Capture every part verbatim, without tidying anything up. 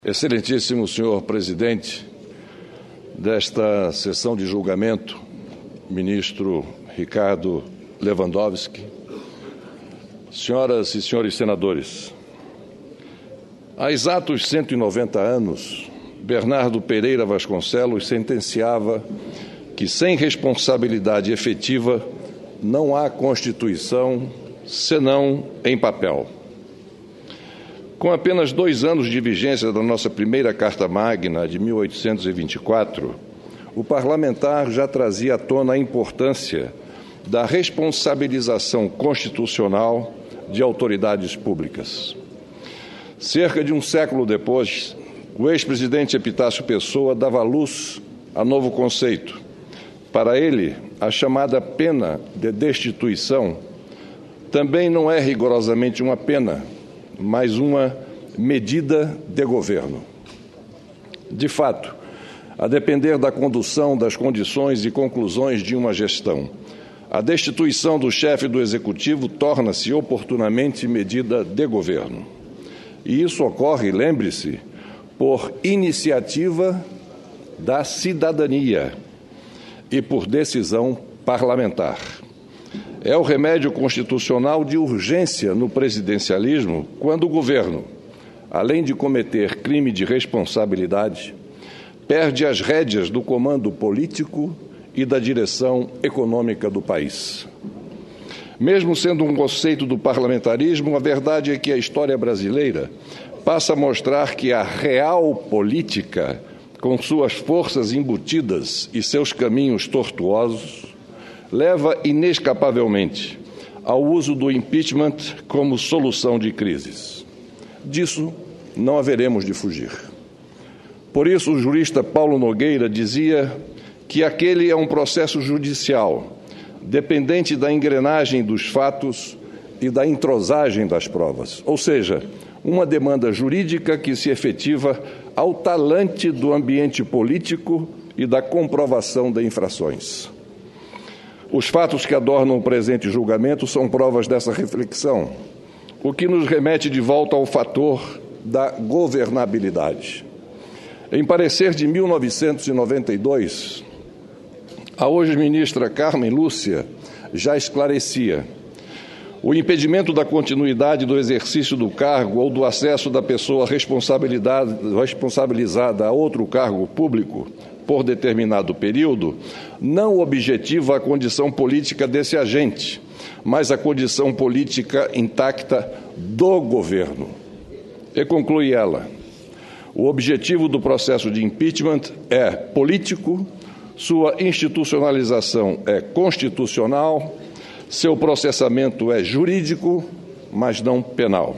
Excelentíssimo senhor presidente desta sessão de julgamento, ministro Ricardo Lewandowski, senhoras e senhores senadores, há exatos cento e noventa anos, Bernardo Pereira Vasconcelos sentenciava que sem responsabilidade efetiva não há Constituição senão em papel. Com apenas dois anos de vigência da nossa primeira Carta Magna, de mil oitocentos e vinte e quatro, o parlamentar já trazia à tona a importância da responsabilização constitucional de autoridades públicas. Cerca de um século depois, o ex-presidente Epitácio Pessoa dava luz a novo conceito. Para ele, a chamada pena de destituição também não é rigorosamente uma pena, mas uma medida de governo. De fato, a depender da condução das condições e conclusões de uma gestão, a destituição do chefe do Executivo torna-se oportunamente medida de governo. E isso ocorre, lembre-se, por iniciativa da cidadania e por decisão parlamentar. É o remédio constitucional de urgência no presidencialismo quando o governo, além de cometer crime de responsabilidade, perde as rédeas do comando político e da direção econômica do país. Mesmo sendo um conceito do parlamentarismo, a verdade é que a história brasileira passa a mostrar que a real política, com suas forças embutidas e seus caminhos tortuosos, leva inescapavelmente ao uso do impeachment como solução de crises. Disso não haveremos de fugir. Por isso, o jurista Paulo Nogueira dizia que aquele é um processo judicial, dependente da engrenagem dos fatos e da entrosagem das provas, ou seja, uma demanda jurídica que se efetiva ao talante do ambiente político e da comprovação de infrações. Os fatos que adornam o presente julgamento são provas dessa reflexão, o que nos remete de volta ao fator da governabilidade. Em parecer de mil novecentos e noventa e dois, a hoje ministra Carmen Lúcia já esclarecia: o impedimento da continuidade do exercício do cargo ou do acesso da pessoa responsabilizada a outro cargo público por determinado período não objetiva a condição política desse agente, mas a condição política intacta do governo. E conclui ela: o objetivo do processo de impeachment é político, sua institucionalização é constitucional, seu processamento é jurídico, mas não penal.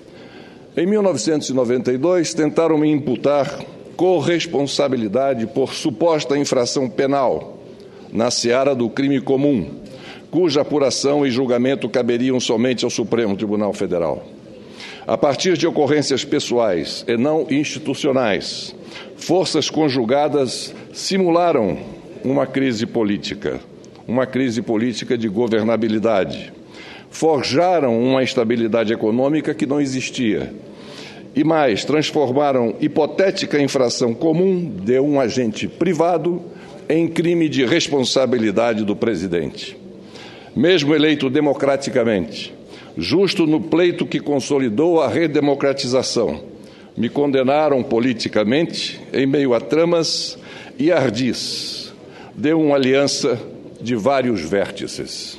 Em mil novecentos e noventa e dois, tentaram me imputar corresponsabilidade por suposta infração penal na seara do crime comum, cuja apuração e julgamento caberiam somente ao Supremo Tribunal Federal. A partir de ocorrências pessoais e não institucionais, forças conjugadas simularam uma crise política, uma crise política de governabilidade. Forjaram uma instabilidade econômica que não existia. E mais, transformaram hipotética infração comum de um agente privado em crime de responsabilidade do presidente. Mesmo eleito democraticamente, justo no pleito que consolidou a redemocratização, me condenaram politicamente em meio a tramas e ardis de uma aliança de vários vértices.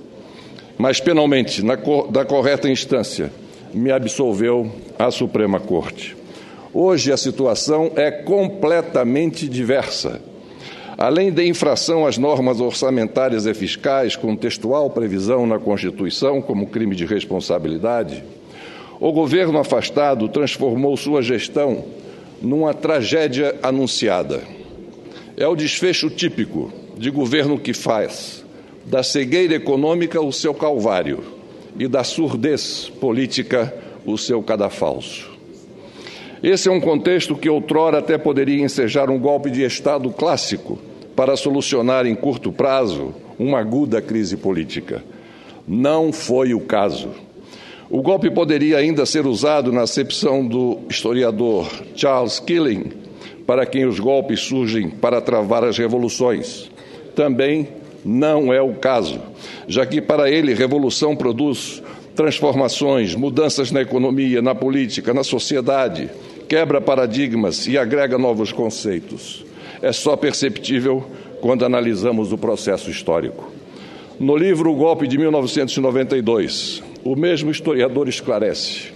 Mas, penalmente, na co- da correta instância, me absolveu a Suprema Corte. Hoje a situação é completamente diversa. Além da infração às normas orçamentárias e fiscais, com textual previsão na Constituição como crime de responsabilidade, o governo afastado transformou sua gestão numa tragédia anunciada. É o desfecho típico de governo que faz da cegueira econômica o seu calvário e da surdez política o seu cadafalso. Esse é um contexto que outrora até poderia ensejar um golpe de Estado clássico para solucionar em curto prazo uma aguda crise política. Não foi o caso. O golpe poderia ainda ser usado, na acepção do historiador Charles Killing, para quem os golpes surgem para travar as revoluções. Também não é o caso, já que para ele revolução produz transformações, mudanças na economia, na política, na sociedade, quebra paradigmas e agrega novos conceitos. É só perceptível quando analisamos o processo histórico. No livro O Golpe de mil novecentos e noventa e dois, o mesmo historiador esclarece: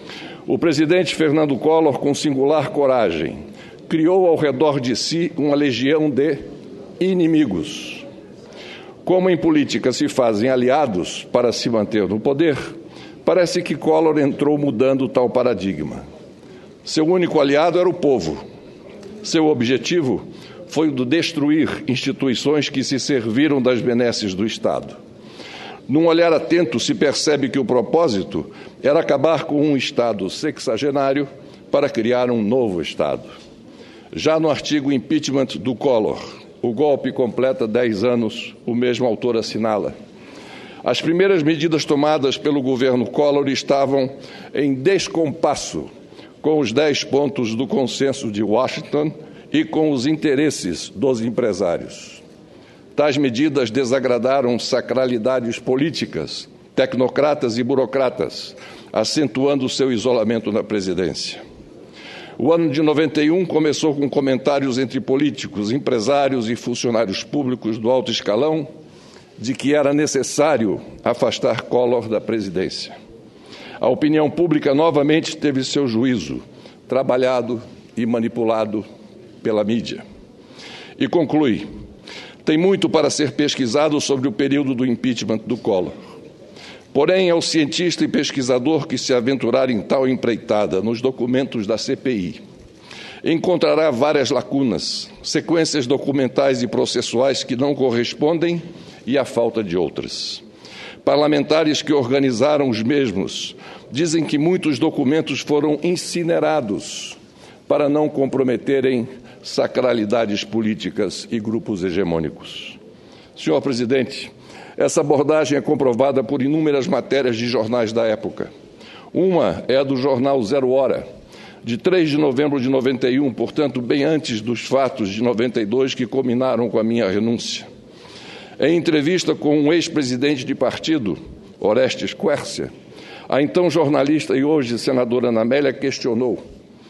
o presidente Fernando Collor, com singular coragem, criou ao redor de si uma legião de inimigos. Como em política se fazem aliados para se manter no poder, parece que Collor entrou mudando tal paradigma. Seu único aliado era o povo. Seu objetivo foi o de destruir instituições que se serviram das benesses do Estado. Num olhar atento se percebe que o propósito era acabar com um Estado sexagenário para criar um novo Estado. Já no artigo Impeachment do Collor, o golpe completa dez anos, o mesmo autor assinala: as primeiras medidas tomadas pelo governo Collor estavam em descompasso com os dez pontos do consenso de Washington e com os interesses dos empresários. Tais medidas desagradaram sacralidades políticas, tecnocratas e burocratas, acentuando seu isolamento na presidência. O ano de noventa e um começou com comentários entre políticos, empresários e funcionários públicos do alto escalão de que era necessário afastar Collor da presidência. A opinião pública novamente teve seu juízo trabalhado e manipulado pela mídia. E conclui: tem muito para ser pesquisado sobre o período do impeachment do Collor. Porém, é o cientista e pesquisador que se aventurar em tal empreitada nos documentos da C P I encontrará várias lacunas, sequências documentais e processuais que não correspondem e a falta de outras. Parlamentares que organizaram os mesmos dizem que muitos documentos foram incinerados para não comprometerem sacralidades políticas e grupos hegemônicos. Senhor presidente, essa abordagem é comprovada por inúmeras matérias de jornais da época. Uma é a do jornal Zero Hora, de três de novembro de noventa e um, portanto, bem antes dos fatos de noventa e dois que culminaram com a minha renúncia. Em entrevista com um ex-presidente de partido, Orestes Quércia, a então jornalista e hoje senadora Ana Amélia questionou: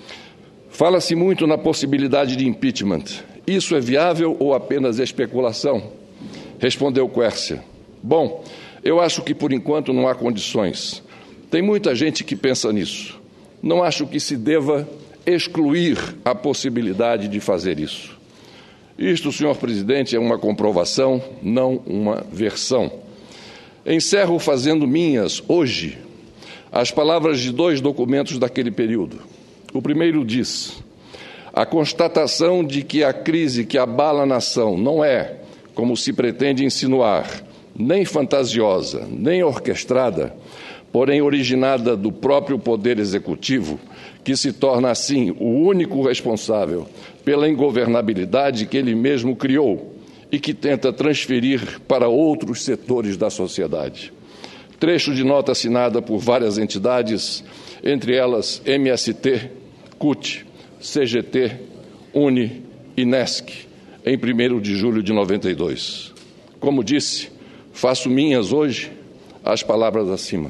fala-se muito na possibilidade de impeachment. Isso é viável ou apenas especulação? Respondeu Quércia: bom, eu acho que por enquanto não há condições. Tem muita gente que pensa nisso. Não acho que se deva excluir a possibilidade de fazer isso. Isto, senhor presidente, é uma comprovação, não uma versão. Encerro fazendo minhas, hoje, as palavras de dois documentos daquele período. O primeiro diz: a constatação de que a crise que abala a nação não é, como se pretende insinuar, nem fantasiosa, nem orquestrada, porém originada do próprio Poder Executivo, que se torna, assim, o único responsável pela ingovernabilidade que ele mesmo criou e que tenta transferir para outros setores da sociedade. Trecho de nota assinada por várias entidades, entre elas M S T, C U T, C G T, UNE e NESC, em primeiro de julho de noventa e dois. Como disse, faço minhas hoje as palavras acima.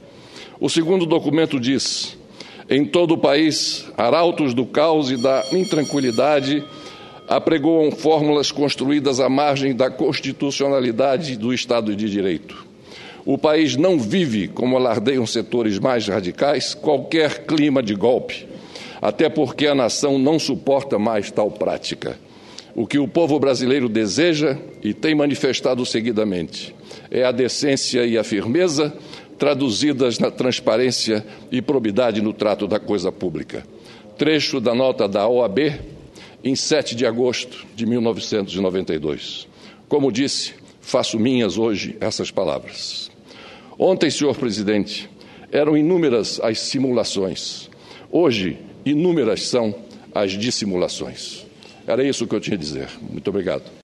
O segundo documento diz: em todo o país, arautos do caos e da intranquilidade apregoam fórmulas construídas à margem da constitucionalidade do Estado de Direito. O país não vive, como alardeiam setores mais radicais, qualquer clima de golpe, até porque a nação não suporta mais tal prática. O que o povo brasileiro deseja e tem manifestado seguidamente é a decência e a firmeza traduzidas na transparência e probidade no trato da coisa pública. Trecho da nota da O A B, em sete de agosto de mil novecentos e noventa e dois. Como disse, faço minhas hoje essas palavras. Ontem, senhor presidente, eram inúmeras as simulações. Hoje, inúmeras são as dissimulações. Era isso que eu tinha a dizer. Muito obrigado.